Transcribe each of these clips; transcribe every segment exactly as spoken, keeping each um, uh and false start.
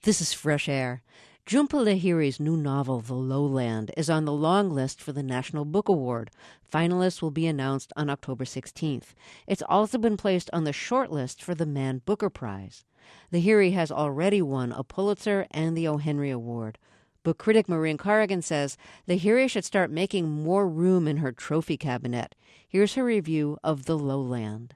This is Fresh Air. Jhumpa Lahiri's new novel, The Lowland, is on the long list for the National Book Award. Finalists will be announced on October sixteenth. It's also been placed on the short list for the Man Booker Prize. Lahiri has already won a Pulitzer and the O. Henry Award. Book critic Maureen Corrigan says Lahiri should start making more room in her trophy cabinet. Here's her review of The Lowland.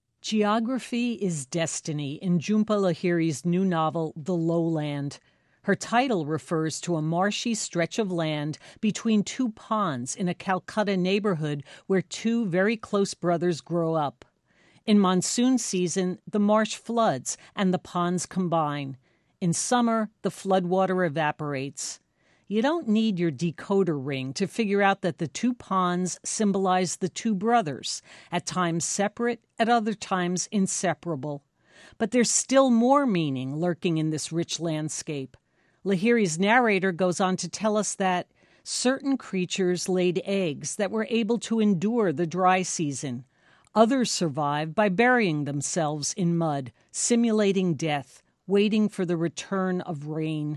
Geography is destiny in Jhumpa Lahiri's new novel, The Lowland. Her title refers to a marshy stretch of land between two ponds in a Calcutta neighborhood where two very close brothers grow up. In monsoon season, the marsh floods and the ponds combine. In summer, the floodwater evaporates. You don't need your decoder ring to figure out that the two ponds symbolize the two brothers, at times separate, at other times inseparable. But there's still more meaning lurking in this rich landscape. Lahiri's narrator goes on to tell us that certain creatures laid eggs that were able to endure the dry season. Others survived by burying themselves in mud, simulating death, waiting for the return of rain.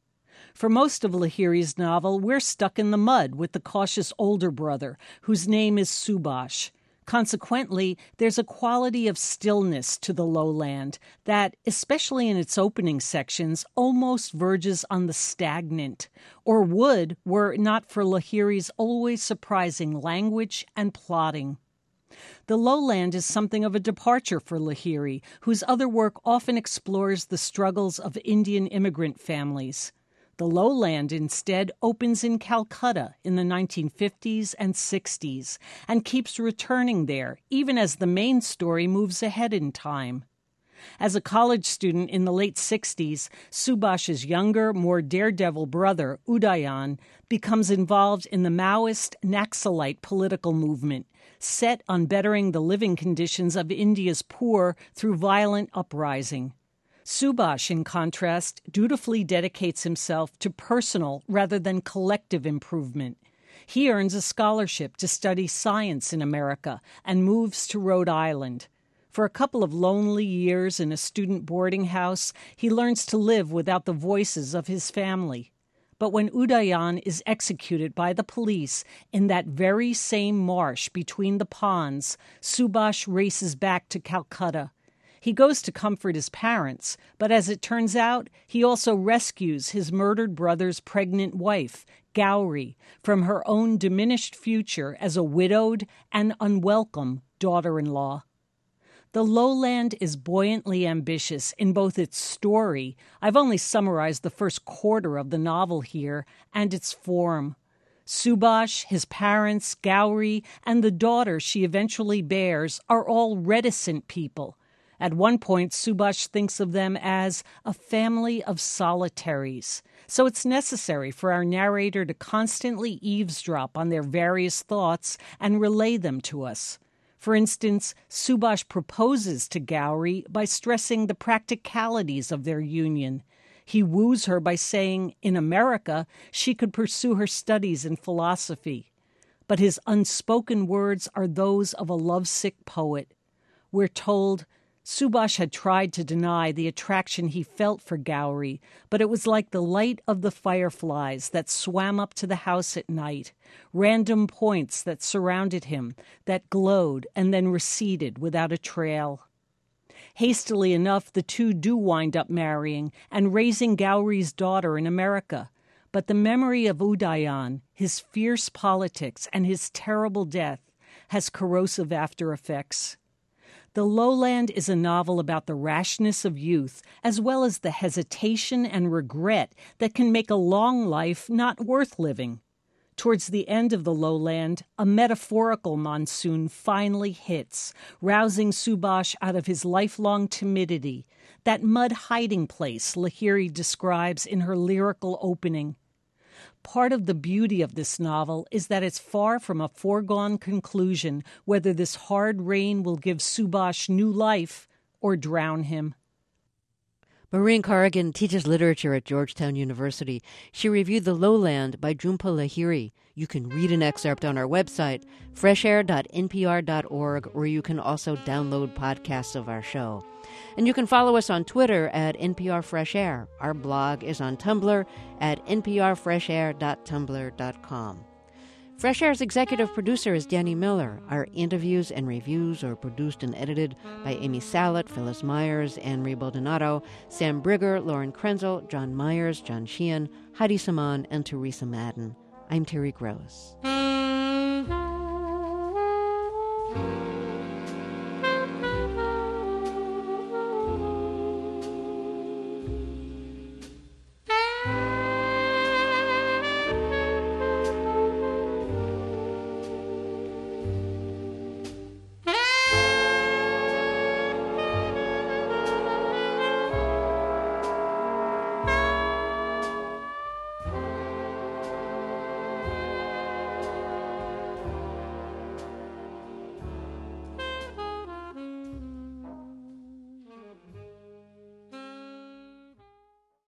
For most of Lahiri's novel, we're stuck in the mud with the cautious older brother, whose name is Subhash. Consequently, there's a quality of stillness to The Lowland that, especially in its opening sections, almost verges on the stagnant, or would were it not for Lahiri's always surprising language and plotting. The Lowland is something of a departure for Lahiri, whose other work often explores the struggles of Indian immigrant families. The Lowland, instead, opens in Calcutta in the nineteen fifties and sixties and keeps returning there, even as the main story moves ahead in time. As a college student in the late sixties, Subhash's younger, more daredevil brother, Udayan, becomes involved in the Maoist Naxalite political movement, set on bettering the living conditions of India's poor through violent uprising. Subhash, in contrast, dutifully dedicates himself to personal rather than collective improvement. He earns a scholarship to study science in America and moves to Rhode Island. For a couple of lonely years in a student boarding house, he learns to live without the voices of his family. But when Udayan is executed by the police in that very same marsh between the ponds, Subhash races back to Calcutta. He goes to comfort his parents, but as it turns out, he also rescues his murdered brother's pregnant wife, Gauri, from her own diminished future as a widowed and unwelcome daughter-in-law. The Lowland is buoyantly ambitious in both its story — I've only summarized the first quarter of the novel here — and its form. Subhash, his parents, Gauri, and the daughter she eventually bears are all reticent people. At one point, Subhash thinks of them as a family of solitaries, so it's necessary for our narrator to constantly eavesdrop on their various thoughts and relay them to us. For instance, Subhash proposes to Gauri by stressing the practicalities of their union. He woos her by saying, in America, she could pursue her studies in philosophy. But his unspoken words are those of a lovesick poet. We're told, Subhash had tried to deny the attraction he felt for Gauri, but it was like the light of the fireflies that swam up to the house at night, random points that surrounded him, that glowed and then receded without a trail. Hastily enough, the two do wind up marrying and raising Gauri's daughter in America. But the memory of Udayan, his fierce politics, and his terrible death has corrosive after effects. The Lowland is a novel about the rashness of youth, as well as the hesitation and regret that can make a long life not worth living. Towards the end of The Lowland, a metaphorical monsoon finally hits, rousing Subhash out of his lifelong timidity, that mud hiding place Lahiri describes in her lyrical opening. Part of the beauty of this novel is that it's far from a foregone conclusion whether this hard rain will give Subhash new life or drown him. Maureen Corrigan teaches literature at Georgetown University. She reviewed The Lowland by Jhumpa Lahiri. You can read an excerpt on our website, fresh air dot n p r dot org, where you can also download podcasts of our show. And you can follow us on Twitter at N P R Fresh Air. Our blog is on Tumblr at n p r fresh air dot tumblr dot com. Fresh Air's executive producer is Danny Miller. Our interviews and reviews are produced and edited by Amy Salet, Phyllis Myers, Anne-Marie Baldonado, Sam Brigger, Lauren Krenzel, John Myers, John Sheehan, Heidi Saman, and Teresa Madden. I'm Terry Gross.